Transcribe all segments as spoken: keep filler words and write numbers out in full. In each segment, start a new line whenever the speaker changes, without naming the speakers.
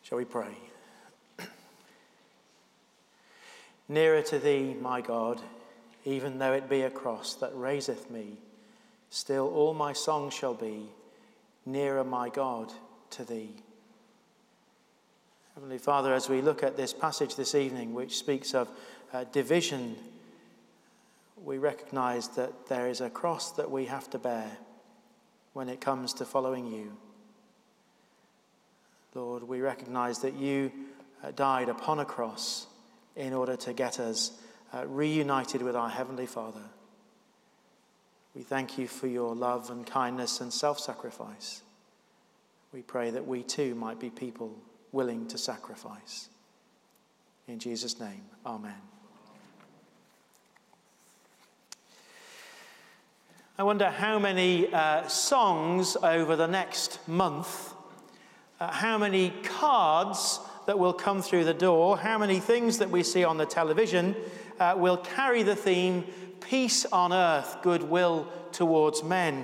Shall we pray? Nearer to thee, my God, even though it be a cross that raiseth me, still all my song shall be, nearer, my God, to thee. Heavenly Father, as we look at this passage this evening, which speaks of uh, division, we recognize that there is a cross that we have to bear when it comes to following you. Lord, we recognize that you uh, died upon a cross in order to get us uh, reunited with our Heavenly Father. We thank you for your love and kindness and self-sacrifice. We pray that we too might be people willing to sacrifice. In Jesus' name, amen. I wonder how many uh, songs over the next month, uh, how many cards that will come through the door, how many things that we see on the television uh, will carry the theme, peace on earth, goodwill towards men.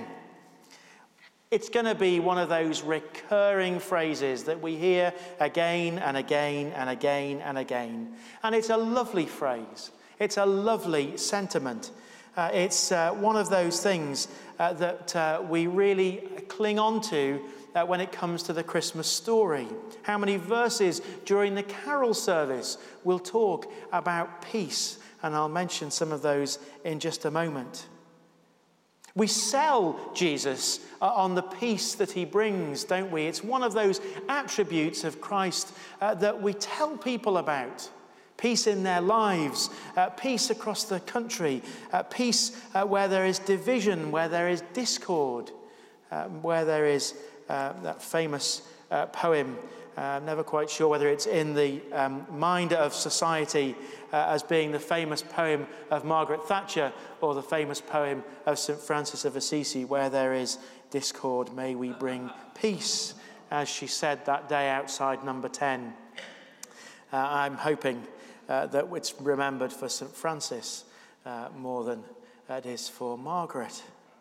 It's going to be one of those recurring phrases that we hear again and again and again and again. And it's a lovely phrase. It's a lovely sentiment. Uh, it's uh, one of those things uh, that uh, we really cling on to uh, when it comes to the Christmas story. How many verses during the carol service will talk about peace? And I'll mention some of those in just a moment. We sell Jesus uh, on the peace that he brings, don't we? It's one of those attributes of Christ uh, that we tell people about. Peace in their lives, uh, peace across the country, uh, peace uh, where there is division, where there is discord, um, where there is uh, that famous uh, poem. Uh, I'm never quite sure whether it's in the um, mind of society uh, as being the famous poem of Margaret Thatcher or the famous poem of Saint Francis of Assisi, where there is discord, may we bring peace, as she said that day outside number ten. Uh, I'm hoping uh, that it's remembered for Saint Francis uh, more than it is for Margaret.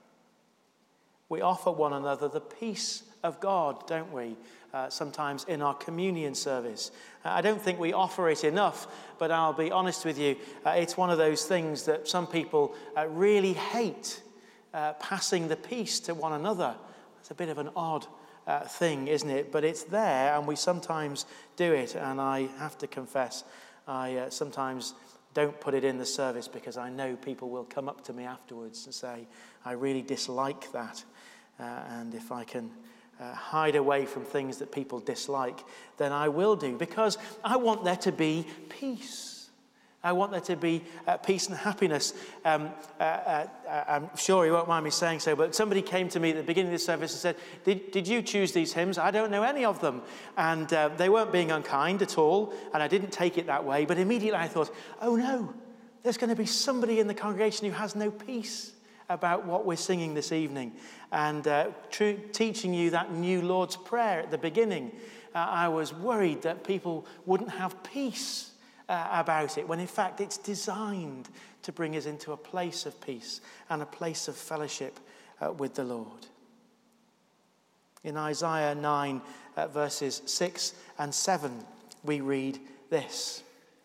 We offer one another the peace of God, don't we? Uh, sometimes in our communion service. Uh, I don't think we offer it enough, but I'll be honest with you, uh, it's one of those things that some people uh, really hate, uh, passing the peace to one another. It's a bit of an odd uh, thing, isn't it? But it's there, and we sometimes do it, and I have to confess, I uh, sometimes don't put it in the service because I know people will come up to me afterwards and say, I really dislike that. Uh, and if I can uh, hide away from things that people dislike, then I will do, because I want there to be peace. I want there to be uh, peace and happiness. Um, uh, uh, I'm sure you won't mind me saying so, but somebody came to me at the beginning of the service and said, did, did you choose these hymns? I don't know any of them. And uh, they weren't being unkind at all, and I didn't take it that way. But immediately I thought, oh no, there's going to be somebody in the congregation who has no peace about what we're singing this evening. And uh, tr- teaching you that new Lord's Prayer at the beginning, uh, I was worried that people wouldn't have peace uh, about it, when in fact it's designed to bring us into a place of peace and a place of fellowship uh, with the Lord. In Isaiah nine, uh, verses six and seven, we read this.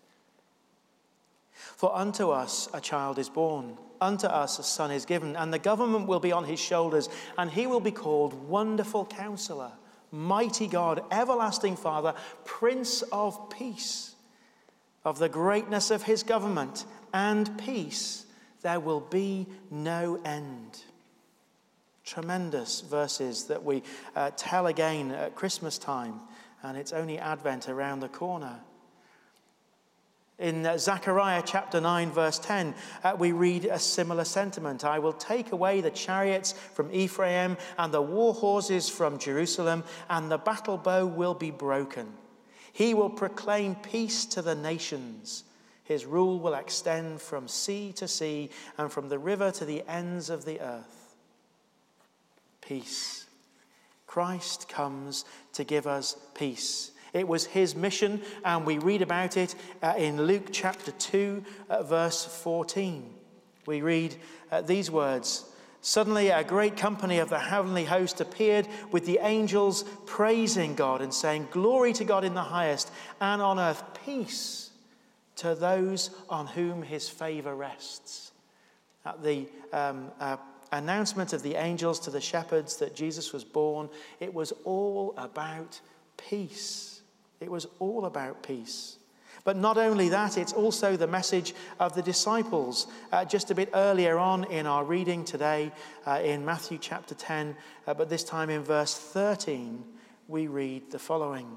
For unto us a child is born, unto us a son is given, and the government will be on his shoulders, and he will be called Wonderful Counselor, Mighty God, Everlasting Father, Prince of Peace. Of the greatness of his government and peace there will be no end. Tremendous verses that we uh, tell again at Christmas time, and it's only Advent around the corner. In uh, Zechariah chapter nine, verse ten, uh, we read a similar sentiment. I will take away the chariots from Ephraim and the war horses from Jerusalem, and the battle bow will be broken. He will proclaim peace to the nations. His rule will extend from sea to sea and from the river to the ends of the earth. Peace. Christ comes to give us peace. It was his mission, and we read about it uh, in Luke chapter two, uh, verse fourteen. We read uh, these words, Suddenly a great company of the heavenly host appeared with the angels praising God and saying, "Glory to God in the highest, and on earth peace to those on whom his favor rests." At the um, uh, announcement of the angels to the shepherds that Jesus was born, it was all about peace. It was all about peace. But not only that, it's also the message of the disciples. Uh, just a bit earlier on in our reading today, uh, in Matthew chapter ten, uh, but this time in verse thirteen, we read the following.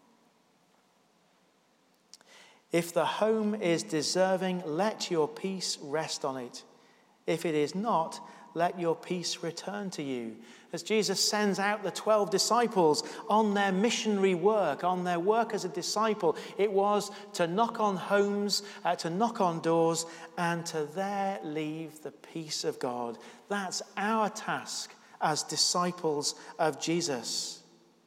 "If the home is deserving, let your peace rest on it. If it is not, let your peace return to you." As Jesus sends out the twelve disciples on their missionary work, on their work as a disciple, it was to knock on homes, uh, to knock on doors, and to there leave the peace of God. That's our task as disciples of Jesus.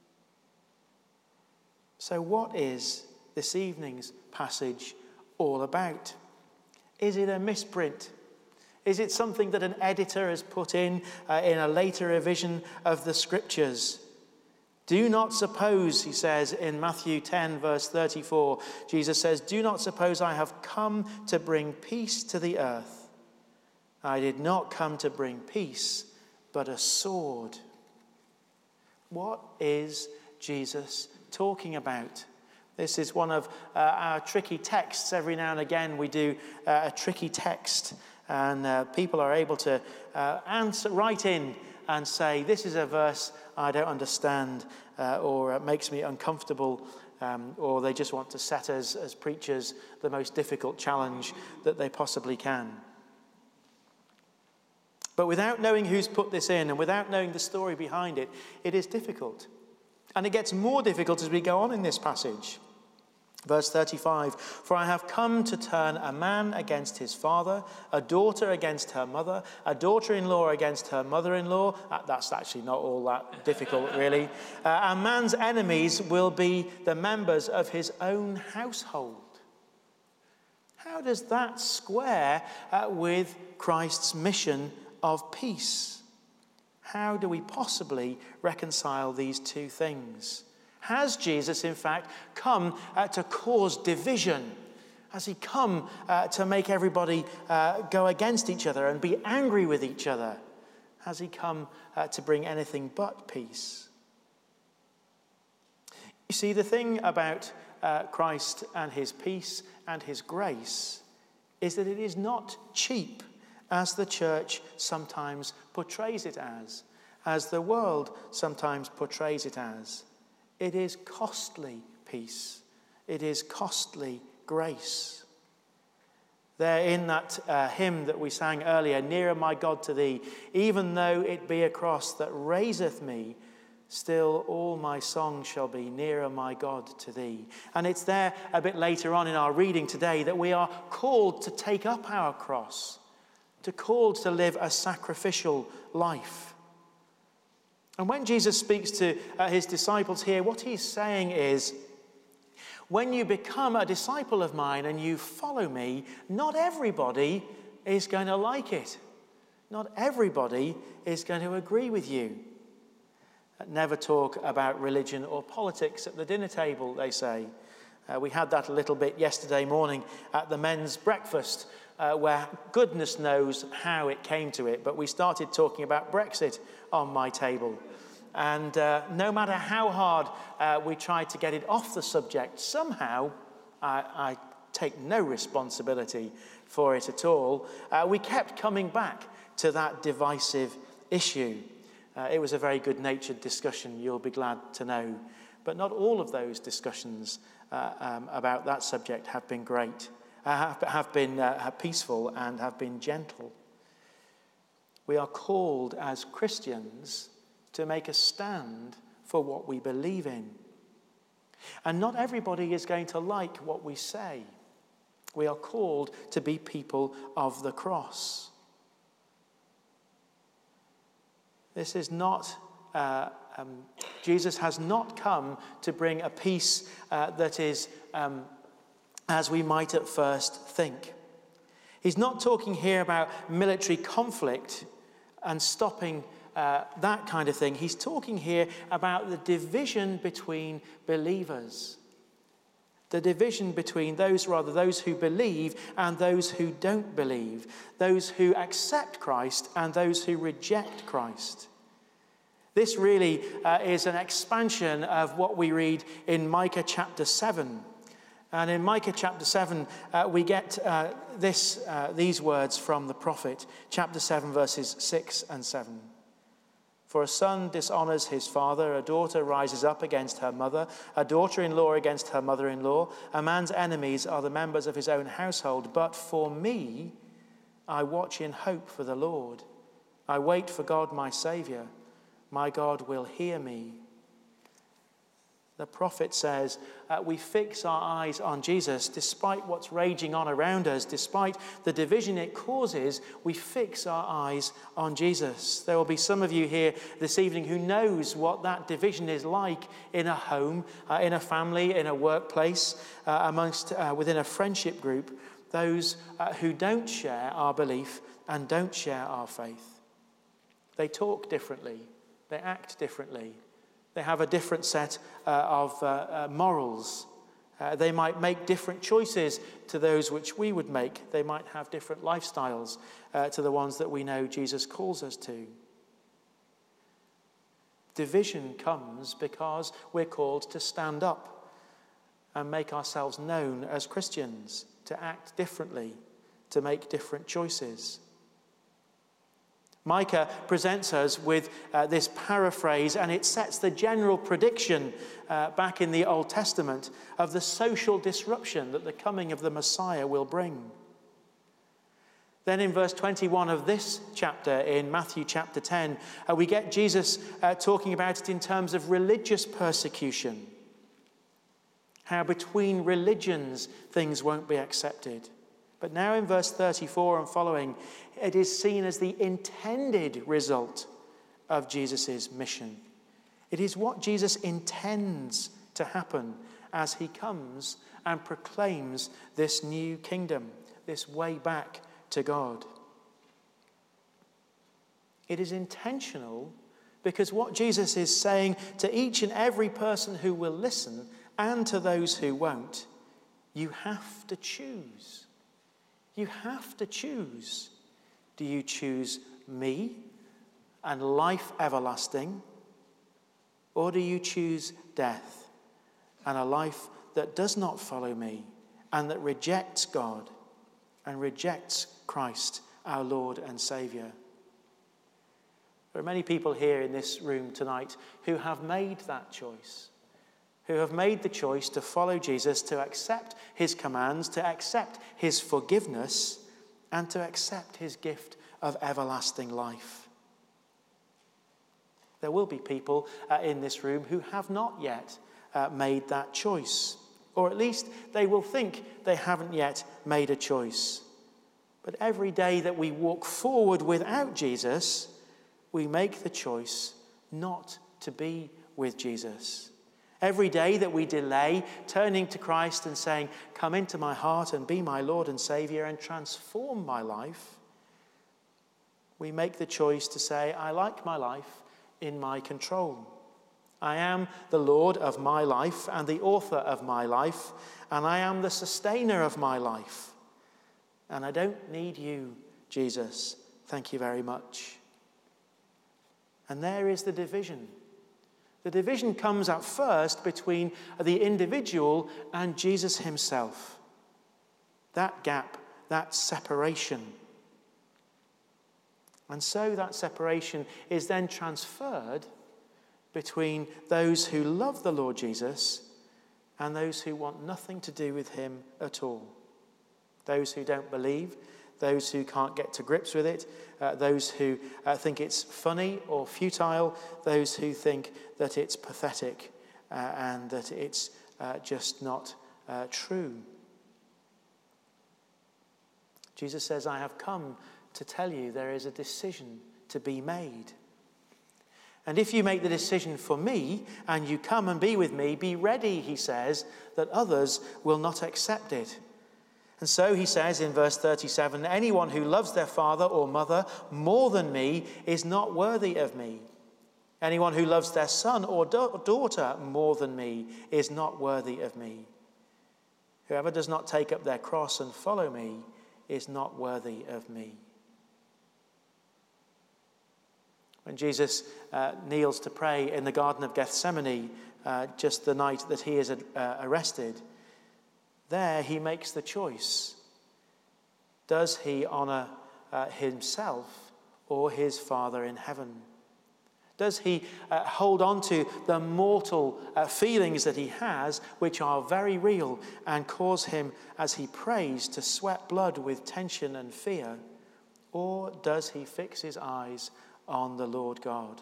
So what is this evening's passage all about? Is it a misprint? Is it something that an editor has put in uh, in a later revision of the scriptures? "Do not suppose," he says in Matthew ten, verse thirty-four, Jesus says, "Do not suppose I have come to bring peace to the earth. I did not come to bring peace, but a sword." What is Jesus talking about? This is one of uh, our tricky texts. Every now and again we do uh, a tricky text. And uh, people are able to uh, answer, write in and say, "This is a verse I don't understand," uh, or it makes me uncomfortable, um, or they just want to set us as preachers the most difficult challenge that they possibly can. But without knowing who's put this in and without knowing the story behind it, it is difficult. And it gets more difficult as we go on in this passage. Verse thirty-five, "For I have come to turn a man against his father, a daughter against her mother, a daughter-in-law against her mother-in-law." That's actually not all that difficult, really. Uh, "a man's enemies will be the members of his own household." How does that square uh, with Christ's mission of peace? How do we possibly reconcile these two things? Has Jesus, in fact, come uh, to cause division? Has he come uh, to make everybody uh, go against each other and be angry with each other? Has he come uh, to bring anything but peace? You see, the thing about uh, Christ and his peace and his grace is that it is not cheap, as the church sometimes portrays it as, as the world sometimes portrays it as. It is costly peace. It is costly grace. There in that uh, hymn that we sang earlier, "Nearer my God to thee, even though it be a cross that raiseth me, still all my song shall be nearer my God to thee." And it's there a bit later on in our reading today that we are called to take up our cross, to called to live a sacrificial life. And when Jesus speaks to uh, his disciples here, what he's saying is, when you become a disciple of mine and you follow me, not everybody is going to like it. Not everybody is going to agree with you. Never talk about religion or politics at the dinner table, they say. Uh, we had that a little bit yesterday morning at the men's breakfast, uh, where goodness knows how it came to it, but we started talking about Brexit on my table. And uh, no matter how hard uh, we tried to get it off the subject, somehow, I, I take no responsibility for it at all, uh, we kept coming back to that divisive issue. Uh, it was a very good-natured discussion, you'll be glad to know. But not all of those discussions uh, um, about that subject have been great, uh, have, have been uh, peaceful and have been gentle. We are called as Christians to make a stand for what we believe in. And not everybody is going to like what we say. We are called to be people of the cross. This is not, uh, um, Jesus has not come to bring a peace uh, that is um, as we might at first think. He's not talking here about military conflict and stopping uh, that kind of thing. He's talking here about the division between believers. The division between those, rather, those who believe and those who don't believe. Those who accept Christ and those who reject Christ. This really uh, is an expansion of what we read in Micah chapter seven. And in Micah chapter seven, uh, we get uh, this, uh, these words from the prophet, chapter seven, verses six and seven. For a son dishonors his father, a daughter rises up against her mother, a daughter-in-law against her mother-in-law. A man's enemies are the members of his own household. But for me, I watch in hope for the Lord. I wait for God, my Saviour. My God will hear me. The prophet says uh, we fix our eyes on Jesus despite what's raging on around us, despite the division it causes. We fix our eyes on Jesus. There will be some of you here this evening who knows what that division is like in a home, uh, in a family, in a workplace, uh, amongst uh, within a friendship group, those uh, who don't share our belief and don't share our faith. They talk differently. They act differently. They have a different set uh, of uh, uh, morals. Uh, they might make different choices to those which we would make. They might have different lifestyles uh, to the ones that we know Jesus calls us to. Division comes because we're called to stand up and make ourselves known as Christians, to act differently, to make different choices. Micah presents us with uh, this paraphrase, and it sets the general prediction uh, back in the Old Testament of the social disruption that the coming of the Messiah will bring. Then in verse twenty-one of this chapter, in Matthew chapter ten, uh, we get Jesus uh, talking about it in terms of religious persecution. How between religions things won't be accepted. But now in verse thirty-four and following, it is seen as the intended result of Jesus' mission. It is what Jesus intends to happen as he comes and proclaims this new kingdom, this way back to God. It is intentional because what Jesus is saying to each and every person who will listen and to those who won't, you have to choose. You have to choose. Do you choose me and life everlasting? Or do you choose death and a life that does not follow me and that rejects God and rejects Christ, our Lord and Saviour? There are many people here in this room tonight who have made that choice. Who have made the choice to follow Jesus, to accept his commands, to accept his forgiveness, and to accept his gift of everlasting life. There will be people uh, in this room who have not yet uh, made that choice, or at least they will think they haven't yet made a choice. But every day that we walk forward without Jesus, we make the choice not to be with Jesus. Every day that we delay turning to Christ and saying, come into my heart and be my Lord and Saviour and transform my life, we make the choice to say, I like my life in my control. I am the Lord of my life and the author of my life, and I am the sustainer of my life. And I don't need you, Jesus. Thank you very much. And there is the division. The division comes at first between the individual and Jesus himself. That gap, that separation. And so that separation is then transferred between those who love the Lord Jesus and those who want nothing to do with him at all. Those who don't believe, those who can't get to grips with it, uh, those who uh, think it's funny or futile, those who think that it's pathetic uh, and that it's uh, just not uh, true. Jesus says, I have come to tell you there is a decision to be made. And if you make the decision for me and you come and be with me, be ready, he says, that others will not accept it. And so he says in verse thirty-seven, anyone who loves their father or mother more than me is not worthy of me. Anyone who loves their son or da- daughter more than me is not worthy of me. Whoever does not take up their cross and follow me is not worthy of me. When Jesus uh, kneels to pray in the Garden of Gethsemane, uh, just the night that he is uh, arrested, there he makes the choice. Does he honor uh, himself or his Father in heaven? Does he uh, hold on to the mortal uh, feelings that he has, which are very real, and cause him, as he prays, to sweat blood with tension and fear? Or does he fix his eyes on the Lord God?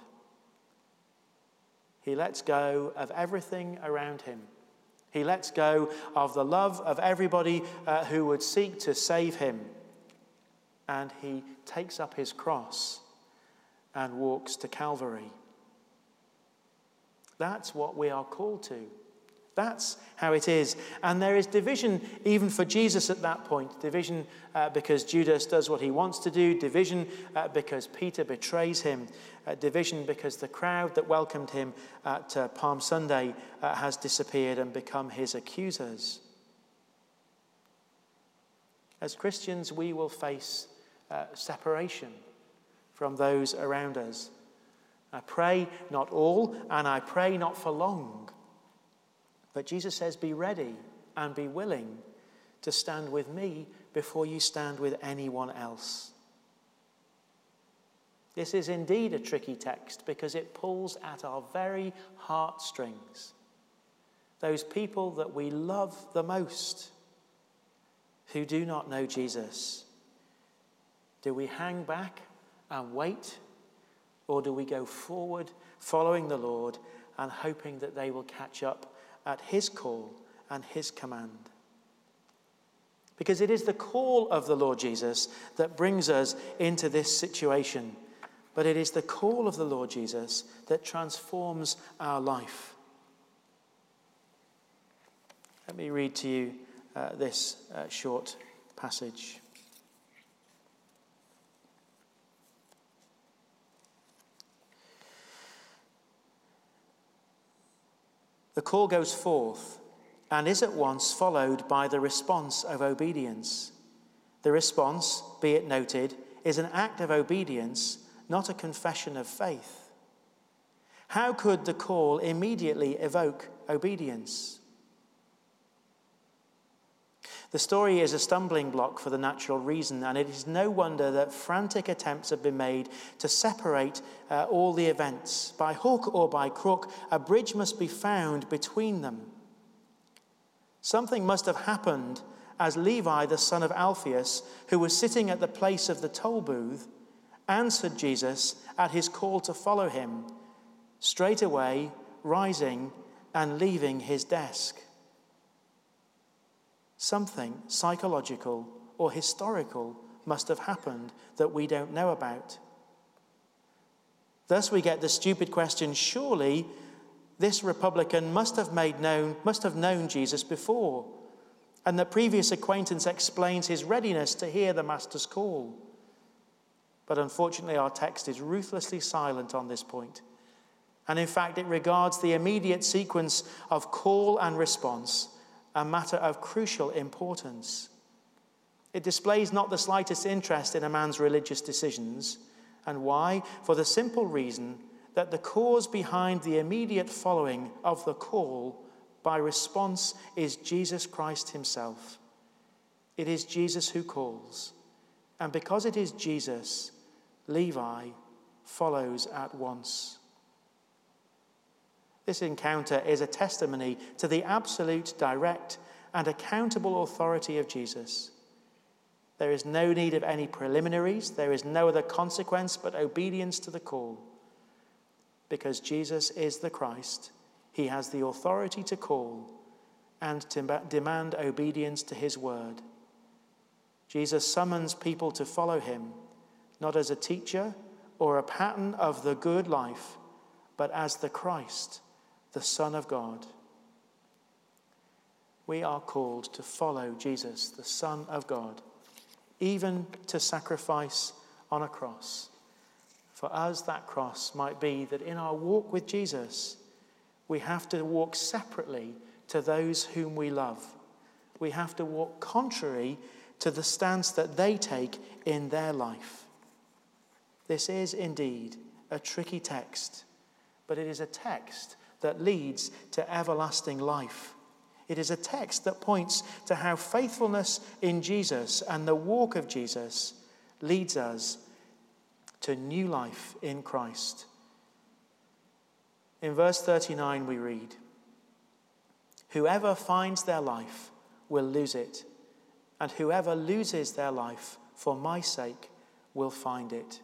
He lets go of everything around him. He lets go of the love of everybody uh, who would seek to save him. And he takes up his cross and walks to Calvary. That's what we are called to. That's how it is. And there is division even for Jesus at that point. Division uh, because Judas does what he wants to do. Division uh, because Peter betrays him. Uh, division because the crowd that welcomed him at uh, Palm Sunday uh, has disappeared and become his accusers. As Christians, we will face uh, separation from those around us. I pray not all, and I pray not for long. But Jesus says, be ready and be willing to stand with me before you stand with anyone else. This is indeed a tricky text because it pulls at our very heartstrings. Those people that we love the most who do not know Jesus. Do we hang back and wait? Or do we go forward following the Lord and hoping that they will catch up at his call and his command? Because it is the call of the Lord Jesus that brings us into this situation. But it is the call of the Lord Jesus that transforms our life. Let me read to you uh, this uh, short passage. The call goes forth and is at once followed by the response of obedience. The response, be it noted, is an act of obedience, not a confession of faith. How could the call immediately evoke obedience? The story is a stumbling block for the natural reason, and it is no wonder that frantic attempts have been made to separate uh, all the events. By hook or by crook, a bridge must be found between them. Something must have happened as Levi, the son of Alphaeus, who was sitting at the place of the toll booth, answered Jesus at his call to follow him, straight away rising and leaving his desk. Something psychological or historical must have happened that we don't know about. Thus we get the stupid question, surely this Republican must have made known, must have known Jesus before, and the previous acquaintance explains his readiness to hear the Master's call. But unfortunately, our text is ruthlessly silent on this point. And in fact, it regards the immediate sequence of call and response a matter of crucial importance. It displays not the slightest interest in a man's religious decisions. And why? For the simple reason that the cause behind the immediate following of the call by response is Jesus Christ himself. It is Jesus who calls. And because it is Jesus, Levi follows at once. This encounter is a testimony to the absolute, direct, and accountable authority of Jesus. There is no need of any preliminaries. There is no other consequence but obedience to the call. Because Jesus is the Christ, he has the authority to call and to demand obedience to his word. Jesus summons people to follow him, not as a teacher or a pattern of the good life, but as the Christ, the Son of God. We are called to follow Jesus, the Son of God, even to sacrifice on a cross. For us, that cross might be that in our walk with Jesus, we have to walk separately to those whom we love. We have to walk contrary to the stance that they take in their life. This is indeed a tricky text, but it is a text that leads to everlasting life. It is a text that points to how faithfulness in Jesus and the walk of Jesus leads us to new life in Christ. In verse thirty-nine we read, "Whoever finds their life will lose it, and whoever loses their life for my sake will find it."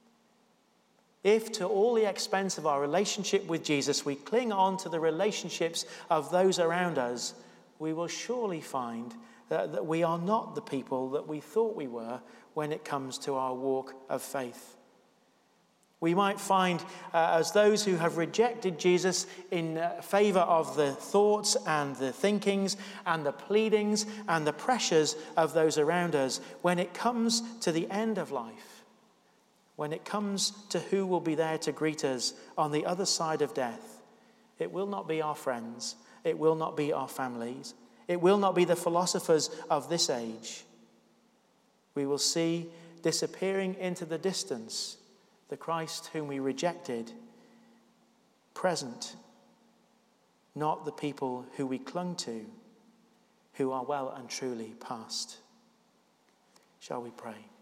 If to all the expense of our relationship with Jesus we cling on to the relationships of those around us, we will surely find that, that we are not the people that we thought we were when it comes to our walk of faith. We might find uh, as those who have rejected Jesus in uh, favor of the thoughts and the thinkings and the pleadings and the pressures of those around us, when it comes to the end of life, when it comes to who will be there to greet us on the other side of death, it will not be our friends, it will not be our families, it will not be the philosophers of this age. We will see disappearing into the distance the Christ whom we rejected, present, not the people who we clung to, who are well and truly past. Shall we pray?